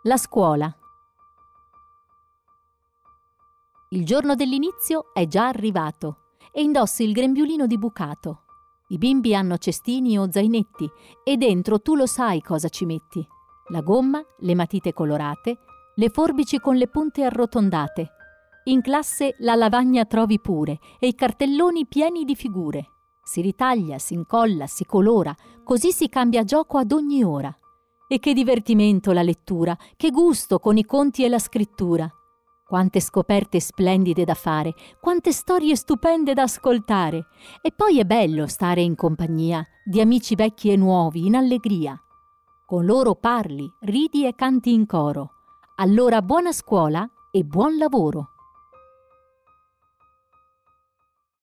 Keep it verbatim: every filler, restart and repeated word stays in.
La scuola. Il giorno dell'inizio è già arrivato e indossi il grembiulino di bucato. I bimbi hanno cestini o zainetti e dentro tu lo sai cosa ci metti. La gomma, le matite colorate, le forbici con le punte arrotondate. In classe la lavagna trovi pure e i cartelloni pieni di figure. Si ritaglia, si incolla, si colora, così si cambia gioco ad ogni ora. E che divertimento la lettura, che gusto con i conti e la scrittura. Quante scoperte splendide da fare, quante storie stupende da ascoltare. E poi è bello stare in compagnia di amici vecchi e nuovi, in allegria. Con loro parli, ridi e canti in coro. Allora buona scuola e buon lavoro.